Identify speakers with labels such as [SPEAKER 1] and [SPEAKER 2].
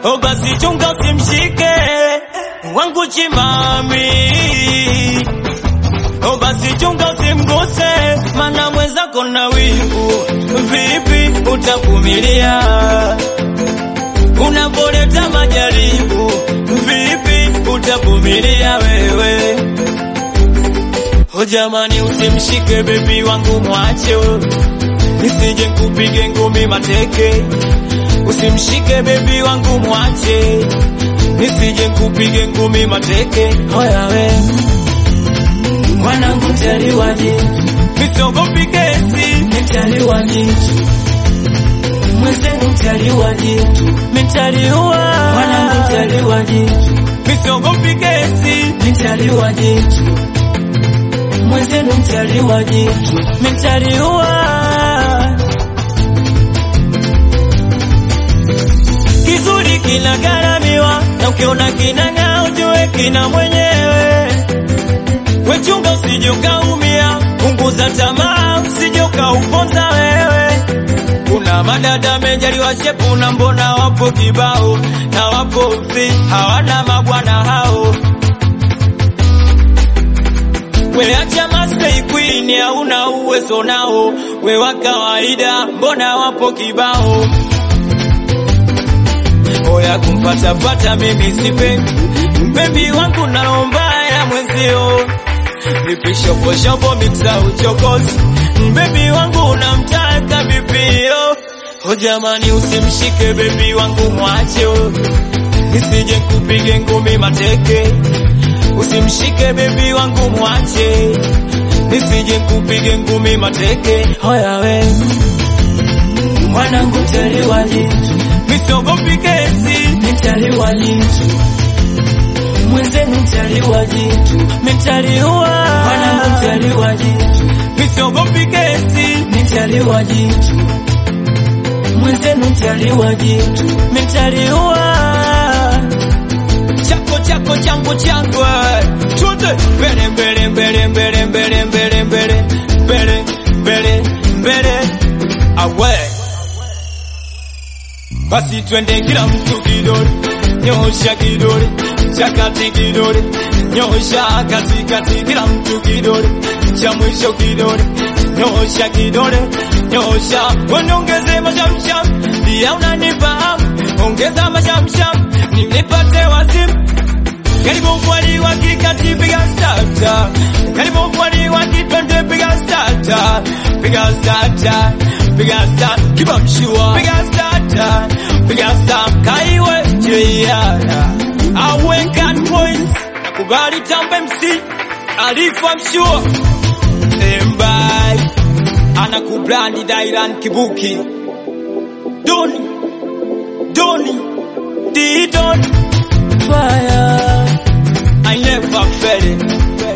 [SPEAKER 1] Oh basi chunga usimshike wangu chimami. Oh basi chunga usimguse mana mwenzako na wivu. Vipi utavumilia unavoleta majaribu? Vipi utavumilia wewe? Oh jamani usimshike baby wangu mwache, nisije kupige ngumi mateke. Usimshike baby wangu mwache, nisije kupige ngumi mateke. Oya we mwanangu mtaliwa jitu, misogopi kesi mtaliwa jitu. Mwenzenu mtaliwa jitu, mtaliwa mwanangu mtaliwa jitu, misogopi kesi mtaliwa jitu. Mwenzenu mtaliwa jitu, mtaliwa. Kizuri kina garamiwa na ukiona kinanga ujue kina mwenyewe. Wechunga usije ukaumia, punguza tamaa usije ukauponza wewe. Kuna madada mejaliwa shepu na mbona wapo kibao, na wapo fi hawana mabwana hao. We acha master queen hauna uwezo nao, we wa kawaida mbona wapo kibao. Oya kumpata mimi sipendi, baby wangu naomba ya mwenzio. Vipi shopo mixa uchokozi, baby wangu unamtaka vipio. Oh jamani usimshike baby wangu mwache, nisije kupige ngumi mateke. Usimshike baby wangu mwache, nisije kupige ngumi mateke. Oya we mwanangu mtaliwa jitu, misogopi kesi mtaliwa jitu. Mwenzenu mtaliwa jitu, mtaliwa mwanangu mtaliwa jitu, misogopi kesi mtaliwa jitu. Mwenzenu mtaliwa jitu, mtaliwa. Chako changu changu chute mbele mbele mbele mbele mbele mbele mbele mbele mbele mbele awe. Basi twende kila mtu kidole, nyosha kidole, chakati kidole, nyosha katikati kila mtu kidole, cha mwisho kidole, nyosha kidole, nyosha. Ongeze mashamsham, pia unanifahamu, ongeza mashamsham, nipate wazimu. Karibu mwali wa kikati piga starter, karibu mwali wa kipende piga starter, piga starter, piga starter, kiba mshua, piga starter, piga starter, kaiwe jeyara. Awe cut points, nakubali tambe MC, alifa mshua. Embai, anakublandi Dairan Kibuki. Doni, Didon, fire. I never felt it.